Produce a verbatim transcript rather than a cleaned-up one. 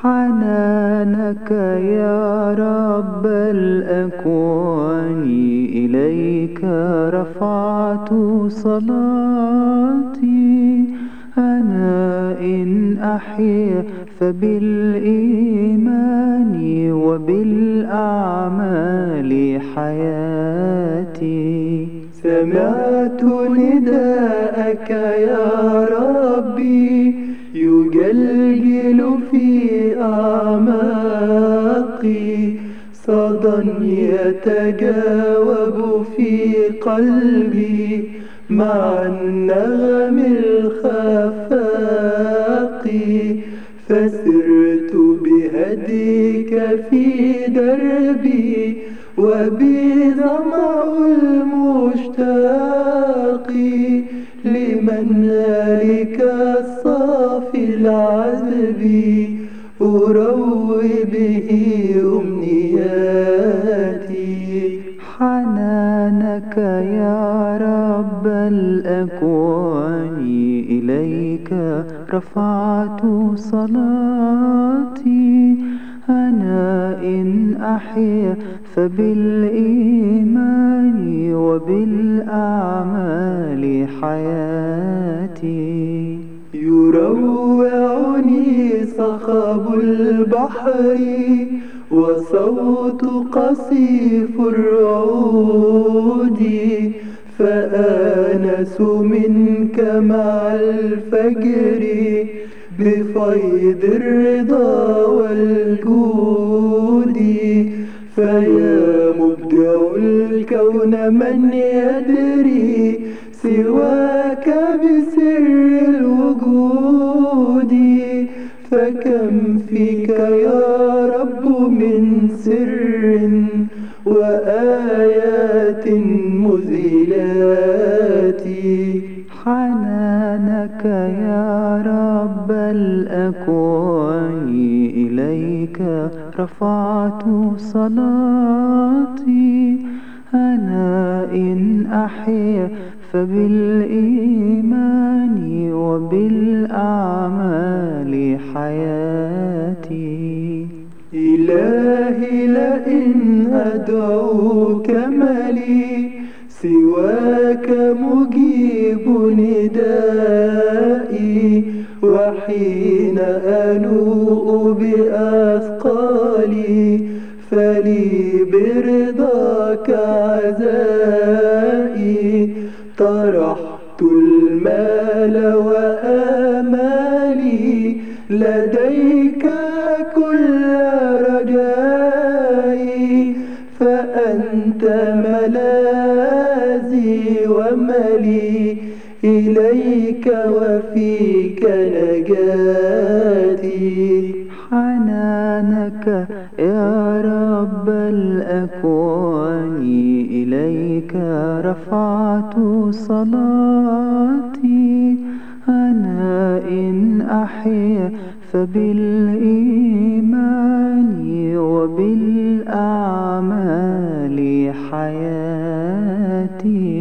حنانك يا رب الأكوان إليك رفعت صلاتي. أنا إن أحيا فبالإيمان وبالأعمال حياتي. سمعت نداءك يا ربي يجلجل في أعماقي، صدى يتجاوب في قلبي مع النغم الخفاق. فسرت بهديك في دربي وبظمأ المشتاق لمنالك الصافي العذب أروي به أمنياتي. حنانك يا رب الأكوان إليك رفعت صلاتي. أنا إن أحيا فبالإيمان وبالأعمال حياتي. يروعني صخب البحر وصوت قصيف الرعود، فآنس منك مع الفجر بفيض الرضا والجود. فيا مبدع الكون من يدري سواك بسر الوجود. فكم فيك يا رب من سر وآيات مذهلات. حنانك يا رب الأكوان إليك رفعت صلاتي. أنا إن أحيا فبالإيمان وبالأعمال حياتي. إلهي لئن أدعوك ملي سواك مجيب ندائي، وحين أنوء بأثقالي فلي برضاك عزائي. طرحت المال وآمالي لديك كل رجائي، فأنت ملاذي وملي إليك وفيك نجاتي. حنانك يا رب الأكوان إليك رفعت صلاتي. أنا إن أحيا فبالإيمان وبالأعمال حياتي.